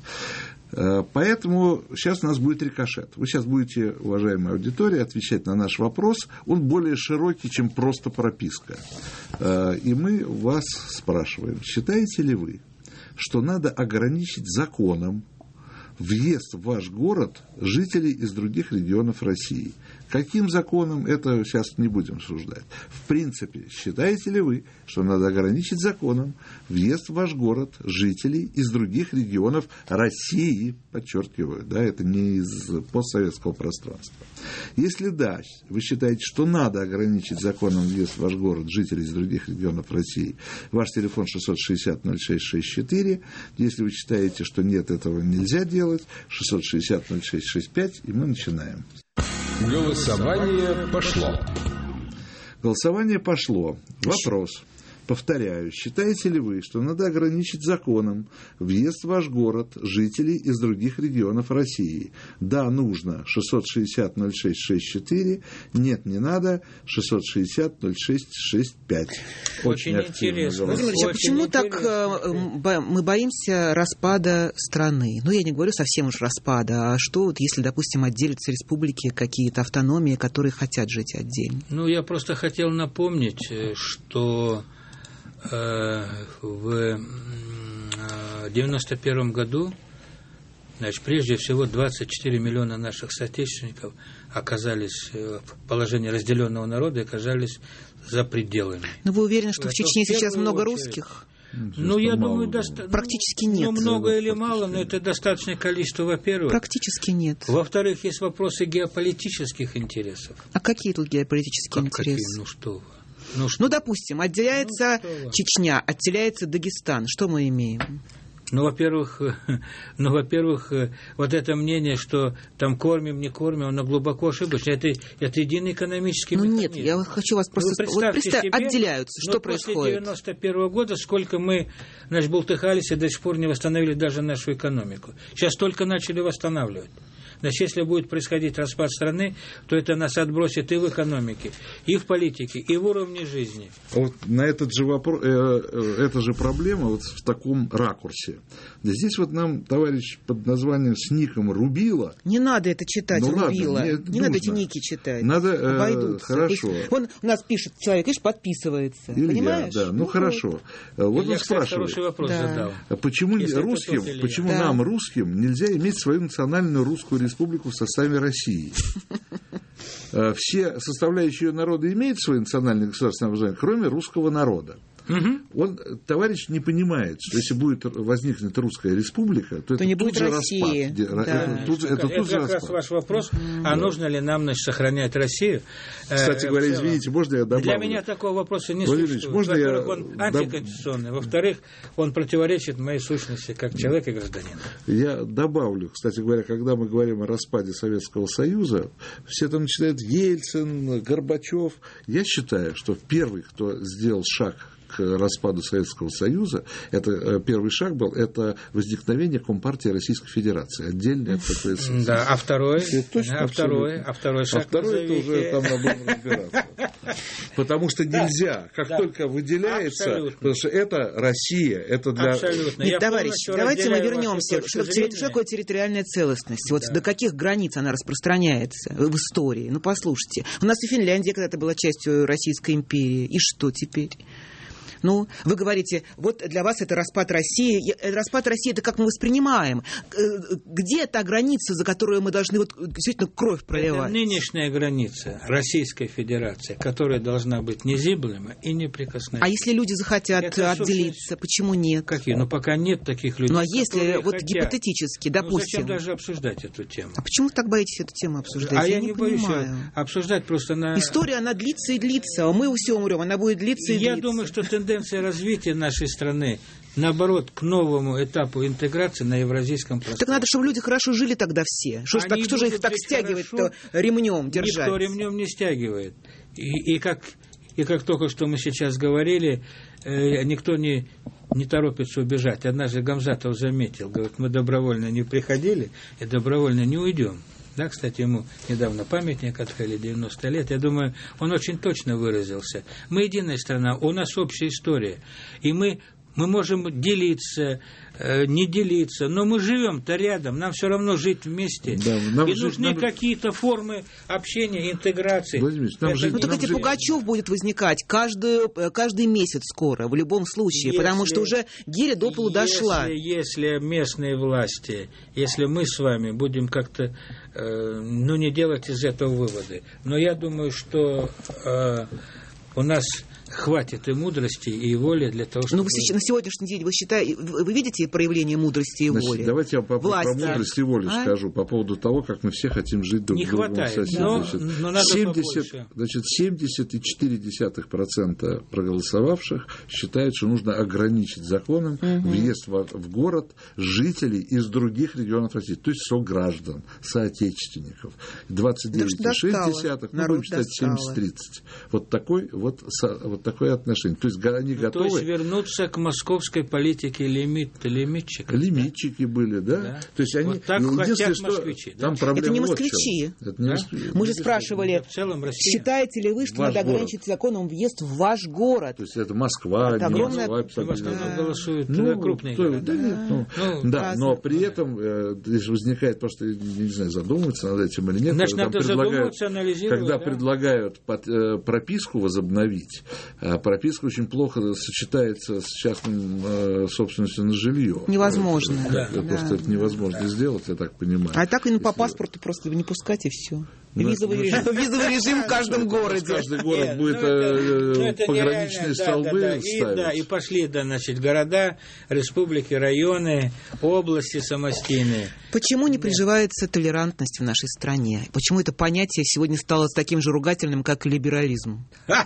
Поэтому сейчас у нас будет рикошет. Вы сейчас будете, уважаемая аудитория, отвечать на наш вопрос. Он более широкий, чем просто прописка. И мы вас спрашиваем, считаете ли вы, что надо ограничить законом въезд в ваш город жителей из других регионов России? Каким законом, это сейчас не будем обсуждать. В принципе, считаете ли вы, что надо ограничить законом въезд в ваш город жителей из других регионов России, подчеркиваю, да, это не из постсоветского пространства? Если да, вы считаете, что надо ограничить законом въезд в ваш город жителей из других регионов России, ваш телефон шестьсот шестьдесят ноль шесть шестьдесят четыре. Если вы считаете, что нет, этого нельзя делать, шестьсот шестьдесят ноль шесть шестьдесят пять, и мы начинаем. Голосование пошло. Голосование пошло. Вопрос. Повторяю, считаете ли вы, что надо ограничить законом въезд в ваш город жителей из других регионов России? Да, нужно. шестьсот шестьдесят ноль шесть шестьдесят четыре. Нет, не надо. шестьсот шестьдесят ноль шесть шестьдесят пять. Очень, Очень интересно. Владимир Ильич, а почему интересно. так мы боимся распада страны? Ну, я не говорю совсем уж распада. А что, вот, если, допустим, отделятся республики, какие-то автономии, которые хотят жить отдельно? Ну, я просто хотел напомнить, что в девяносто первом году, значит, прежде всего двадцать четыре миллиона наших соотечественников оказались в положении разделенного народа и оказались за пределами. Но вы уверены, что Это в Чечне в сейчас много очередь. русских? Ну, я думаю, доста... практически нет. Ну, много или мало, но это достаточное количество, во-первых. Практически нет. Во-вторых, есть вопросы геополитических интересов. А какие тут геополитические как интересы? Какие? Ну, что вы. Ну, что? ну, допустим, отделяется ну, Чечня, отделяется Дагестан. Что мы имеем? Ну, во-первых, ну, во-первых, вот это мнение, что там кормим, не кормим, оно глубоко ошибочно. Это, это единый экономический ну, механизм. Нет, я хочу вас просто... Ну, представьте вот представь, себе, отделяются, что происходит? После девяносто первого года сколько мы, значит, бултыхались и до сих пор не восстановили даже нашу экономику. Сейчас только начали восстанавливать. Значит, если будет происходить распад страны, то это нас отбросит и в экономике, и в политике, и в уровне жизни. Вот на этот же вопрос, э, эта же проблема вот в таком ракурсе. Здесь вот нам товарищ под названием с ником Рубила. Не надо это читать, ну, Рубила. Ладно, не не надо эти ники читать. Надо, э, Обойдутся. Хорошо. Есть, он у нас пишет человек, видишь, подписывается. Илья, понимаешь? Да, ну, ну хорошо. Вот Илья, он спрашивает. Хороший вопрос да. задал. Почему, русским, почему да. нам, русским, нельзя иметь свою национальную русскую республику в составе России? Все составляющие ее народа имеют свое национальное государственное образование, кроме русского народа. Угу. Он, товарищ, не понимает, что если будет возникнуть русская республика, то, то это не тут будет же России. распад. Да. Это, тут, это, это тут же как распад. раз ваш вопрос, угу. а нужно ли нам, значит, сохранять Россию? Кстати говоря, э, извините, можно я добавлю? Для меня такого вопроса не Владимир существует. Можно Во-первых, я... он антиконституционный. Во-вторых, он противоречит моей сущности как человек и гражданин. Я добавлю, кстати говоря, когда мы говорим о распаде Советского Союза, все там начинают Ельцин, Горбачев. Я считаю, что первый, кто сделал шаг к распаду Советского Союза, это первый шаг был, это возникновение Компартии Российской Федерации, отдельно от СССР. Да, а второй, точно, а второй, а второй шаг. А второй это уже там надо разбираться. Потому что нельзя, как да. только выделяется, абсолютно. Потому что это Россия, это для... Абсолютно. Нет, товарищи, давайте мы вернемся. Что, что такое территориальная целостность? Вот да. до каких границ она распространяется в истории? Ну, послушайте. У нас и Финляндия когда-то была частью Российской империи. И что теперь? Ну, вы говорите, вот для вас это распад России. Распад России — это как мы воспринимаем. Где та граница, за которую мы должны вот действительно кровь проливать? Это нынешняя граница Российской Федерации, которая должна быть незыблема и неприкосновенна. А если люди захотят это отделиться, почему нет? Какие? Ну, пока нет таких людей. Ну, а если вот хотят. Гипотетически, допустим. Ну, зачем даже обсуждать эту тему? А почему вы так боитесь эту тему обсуждать? А я, я не, не боюсь понимаю. обсуждать просто на... История, она длится и длится, а мы все умрем, она будет длиться и я длиться. Я думаю, что тенденция развития нашей страны, наоборот, к новому этапу интеграции на евразийском пространстве. Так надо, чтобы люди хорошо жили тогда все. Что, ж, так, что же их так стягивать-то ремнем держать? Никто ремнем не стягивает. И, и, как, и как только что мы сейчас говорили, э, никто не, не торопится убежать. Однажды Гамзатов заметил, говорит, мы добровольно не приходили и добровольно не уйдем. Да, кстати, ему недавно памятник открыли, девяносто лет. Я думаю, он очень точно выразился. Мы единая страна, у нас общая история. И мы, мы можем делиться, э, не делиться, но мы живем-то рядом, нам все равно жить вместе. Да, и жить, нужны нам... какие-то формы общения, интеграции. Владимир, нам Это... жить, ну, так эти Пугачев будет возникать каждую, каждый месяц скоро, в любом случае, если, потому что уже гиря до полу если, дошла. Если местные власти, если мы с вами будем как-то ну, не делать из этого выводы. Но я думаю, что э, у нас хватит и мудрости, и воли для того, чтобы... Ну, вы, на сегодняшний день вы считаете, вы видите проявление мудрости и Значит, воли? Давайте я по, про мудрость и волю а? скажу по поводу того, как мы все хотим жить друг с другом. Не хватает, но, но надо семьдесят, значит, семьдесят целых четыре десятых процента проголосовавших считают, что нужно ограничить законом угу. въезд в, в город жителей из других регионов России, то есть сограждан, соотечественников. двадцать девять целых шесть десятых, ну, будем считать семьдесят тридцать. Вот такой вот, вот такое отношение. То есть они ну, готовы... То есть вернуться к московской политике лимит, лимитчиков. Лимитчики да? были, да? да? То есть они... Вот так ну, хотят что, москвичи. Да? Там проблема это не вот москвичи. Это не да? москвичи. Мы же спрашивали, в целом Россия. Считаете ли вы, что ваш надо город. ограничить законом въезд в ваш город? То есть это Москва, это не огромная... Москва. В основном да. голосуют ну, крупные то, города. Да, нет, ну, ну, да, но при этом э, здесь возникает просто, не знаю, задумываться над этим или нет. Значит, когда надо задумываться, анализировать. Когда да? предлагают под, э, прописку возобновить, а прописка очень плохо сочетается с частным э, собственностью на жилье. Невозможно. Это, да. Просто да. это невозможно да. сделать, я так понимаю. А так и Если... по паспорту просто не пускать и все. Ну, визовый, ну, режим, визовый режим в каждом городе. Каждый город Нет, будет ну, это, э, пограничные да, столбы да, да. ставить. И, да, и пошли, да, значит, города, республики, районы, области самостийные. Почему не приживается толерантность в нашей стране? Почему это понятие сегодня стало таким же ругательным, как и либерализм?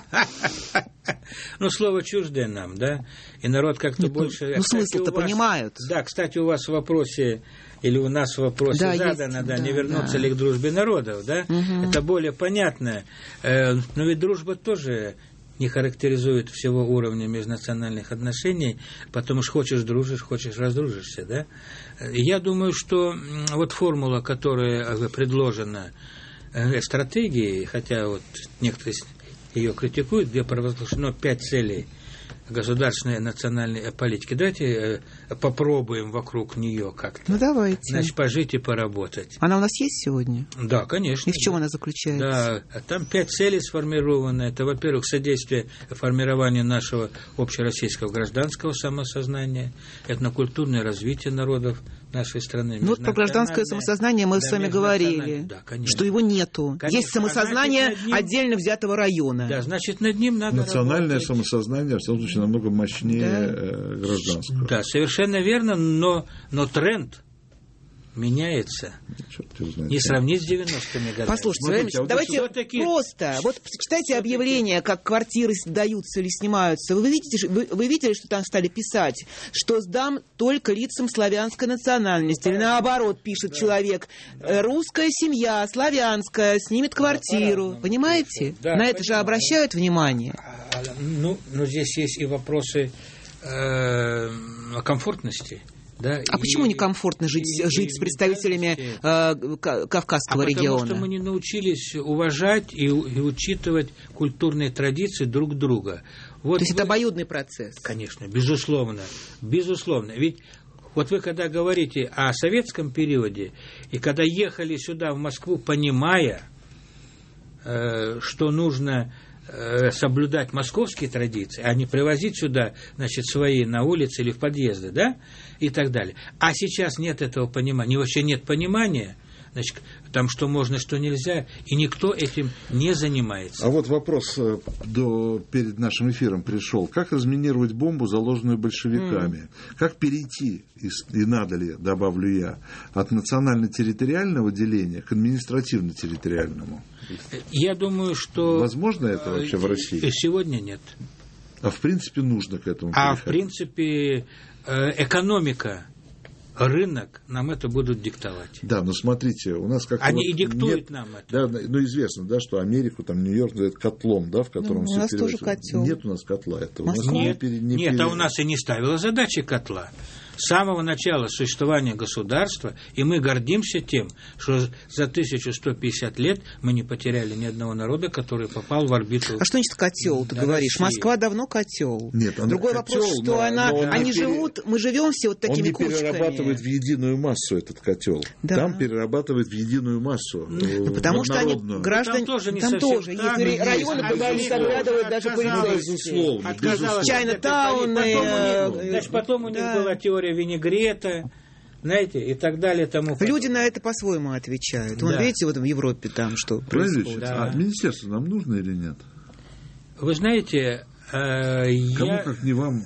Ну, слово чуждое нам, да? И народ как-то больше... Ну, смысл-то понимают. Да, кстати, у вас в вопросе, или у нас в вопросе да, задано, есть, да, да, не вернуться да. ли к дружбе народов, да? Угу. Это более понятно. Но ведь дружба тоже не характеризует всего уровня межнациональных отношений, потому что хочешь дружишь, хочешь раздружишься, да? Я думаю, что вот формула, которая предложена стратегией, хотя вот некоторые ее критикуют, где провозглашено пять целей государственной национальной политики. Давайте э, попробуем вокруг нее как-то. Ну, давайте. Значит, пожить и поработать. Она у нас есть сегодня? Да, конечно. И в чем да. она заключается? Да, там пять целей сформированы. Это, во-первых, содействие формированию нашего общероссийского гражданского самосознания, этнокультурное развитие народов нашей страны. Ну, вот про гражданское самосознание мы да, с вами говорили, да, что его нету. Конечно. Есть самосознание а значит, ним... отдельно взятого района. Да, значит, над ним надо национальное работать. Самосознание, в всяком случае, намного мощнее да. гражданского. Да, совершенно верно, но, но тренд меняется. Не сравнить с девяностыми годами. Послушайте, Смотрите, а давайте вот такие... просто, вот читайте объявления, как квартиры даются или снимаются. Вы видите, вы, вы видели, что там стали писать, что сдам только лицам славянской национальности. Или наоборот, пишет да. человек, да. русская семья, славянская, снимет квартиру. Да, понимаете? Да, На понимаю. Это же обращают внимание. А, ну, но здесь есть и вопросы э, комфортности. Да, а и, почему некомфортно жить, и, жить и, с представителями э, Кавказского а региона? Потому что мы не научились уважать и, и учитывать культурные традиции друг друга. Вот То есть вы... это обоюдный процесс? Конечно, безусловно. Безусловно. Ведь вот вы когда говорите о советском периоде, и когда ехали сюда, в Москву, понимая, э, что нужно э, соблюдать московские традиции, а не привозить сюда, значит, свои на улице или в подъезды, да, и так далее. А сейчас нет этого понимания, вообще нет понимания, значит, там, что можно, что нельзя, и никто этим не занимается. А вот вопрос до, перед нашим эфиром пришел. Как разминировать бомбу, заложенную большевиками? Mm. Как перейти, и, и надо ли, добавлю я, от национально-территориального деления к административно-территориальному? Я думаю, что... Возможно это вообще в России? Сегодня нет. А в принципе нужно к этому переходить? А в принципе экономика, рынок нам это будут диктовать. Да, но смотрите, у нас как-то... Они вот и диктуют нет, нам это. Да, ну известно, да, что Америку, там, Нью-Йорк называют котлом, да, в котором ну, все у нас тоже котел. Нет у нас котла. Это у нас нет, не, не нет пере... а у нас и не ставила задачи котла. С самого начала существования государства, и мы гордимся тем, что за тысячу сто пятьдесят лет мы не потеряли ни одного народа, который попал в орбиту. А что значит котел, ты говоришь? России. Москва давно котел. Нет, она Другой котел, вопрос, что но, она, но они пере... живут, мы живем все вот такими кучками. Он не кучками. Перерабатывает в единую массу этот котел. Да. Там перерабатывает в единую массу. Ну, потому что они граждане, там тоже, там тоже так, есть районы, куда они заглядывают даже полицейские. Чайна-тауны. Значит, потом у них была теория винегрета. Знаете, и так далее, тому. Люди на это по-своему отвечают. Да. Вон, видите, вот в Европе там что происходит. Да. А министерство нам нужно или нет? Вы знаете, э, Кому я... как не вам?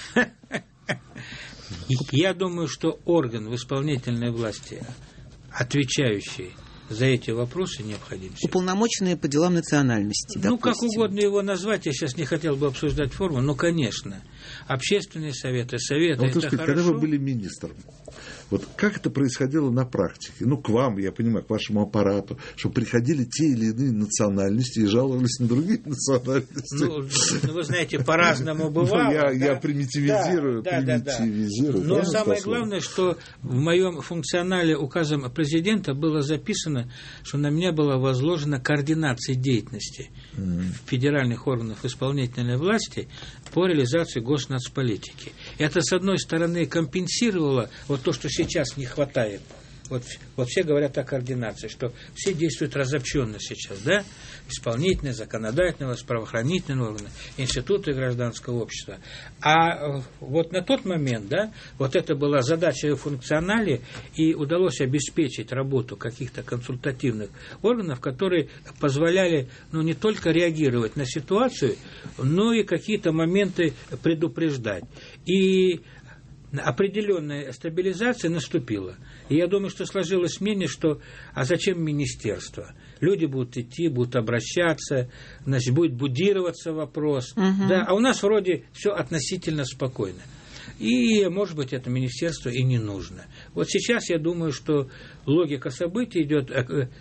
Я думаю, что орган в исполнительной власти, отвечающий за эти вопросы, необходим. Уполномоченные по делам национальности, допустим. Ну, как угодно его назвать, я сейчас не хотел бы обсуждать форму, но, конечно, общественные советы, советы, вот, это сказать, хорошо. Когда вы были министром, вот как это происходило на практике? Ну, к вам, я понимаю, к вашему аппарату, что приходили те или иные национальности и жаловались на другие национальности. Ну, ну вы знаете, по-разному бывало. Я, да? я примитивизирую, да, примитивизирую. Да, да, да. Но самое главное, что в моем функционале указом президента было записано, что на меня была возложена координация деятельности mm. федеральных органов исполнительной власти по реализации госнацполитики. Это, с одной стороны, компенсировало вот то, что сейчас не хватает. Вот, вот все говорят о координации, что все действуют разобщенно сейчас, да? Исполнительные, законодательные, правоохранительные органы, институты гражданского общества. А вот на тот момент, да, вот это была задача в функционале, и удалось обеспечить работу каких-то консультативных органов, которые позволяли, ну, не только реагировать на ситуацию, но и какие-то моменты предупреждать. И определенная стабилизация наступила. И я думаю, что сложилось мнение, что а зачем министерство? Люди будут идти, будут обращаться, значит, будет будироваться вопрос. Угу. Да, а у нас вроде все относительно спокойно. И, может быть, это министерство и не нужно. Вот сейчас я думаю, что логика событий идет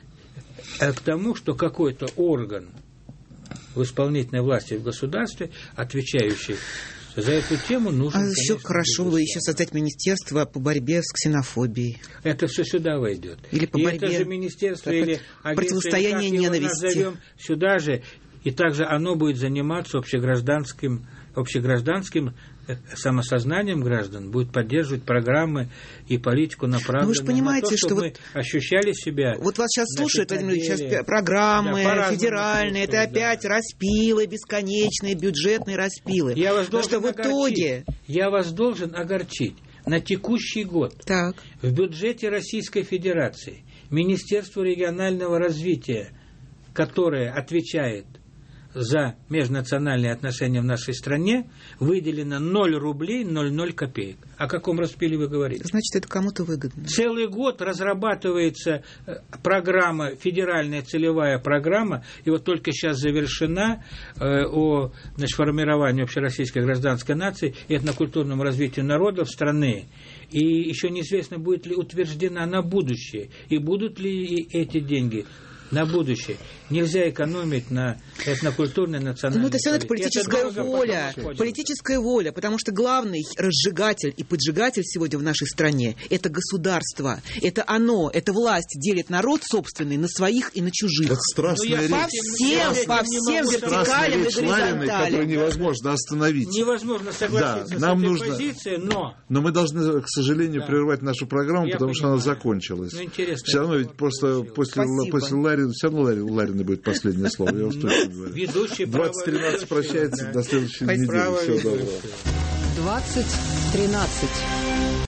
к тому, что какой-то орган в исполнительной власти в государстве, отвечающий за эту тему, нужно... А еще хорошо бы еще создать министерство по борьбе с ксенофобией. Это все сюда войдет. Или по и борьбе... это же министерство, так, или противостояние агентство, ненависти. Назовем, сюда же, и также оно будет заниматься общегражданским, общегражданским самосознанием граждан, будет поддерживать программы и политику, направленную вы же понимаете, на то, что чтобы вот, мы ощущали себя. Вот вас сейчас слушают, сейчас программы да, федеральные, это опять да. распилы, бесконечные бюджетные распилы. Я вас Потому что в итоге... Я вас должен огорчить. На текущий год так. в бюджете Российской Федерации Министерство регионального развития, которое отвечает за межнациональные отношения в нашей стране, выделено ноль рублей ноль ноль копеек. О каком распиле вы говорите? Значит, это кому-то выгодно. Целый год разрабатывается программа, федеральная целевая программа, и вот только сейчас завершена э, о значит, формировании общероссийской гражданской нации и этнокультурному развитию народов страны. И еще неизвестно, будет ли утверждена на будущее, и будут ли эти деньги на будущее. Нельзя экономить на этнокультурной, национальной. Ну, это все это политическая это воля. Политическая воля, потому что главный разжигатель и поджигатель сегодня в нашей стране – это государство. Это оно, это власть делит народ собственный на своих и на чужих. Это страстная речь. По всем, по всем вертикалям и горизонталям. Которую невозможно остановить. Невозможно согласиться да, с нам этой нужно... позицией, но... Но мы должны, к сожалению, да. прервать нашу программу, Я потому понимаю. что она закончилась. Ну, интересно. Все равно ведь просто после, после Ларин, все равно Ларин, у Ларина будет последнее слово, я вам точно говорю. Ведущий двадцать тринадцать прощается, до следующей недели. Всего доброго. двадцать тринадцать.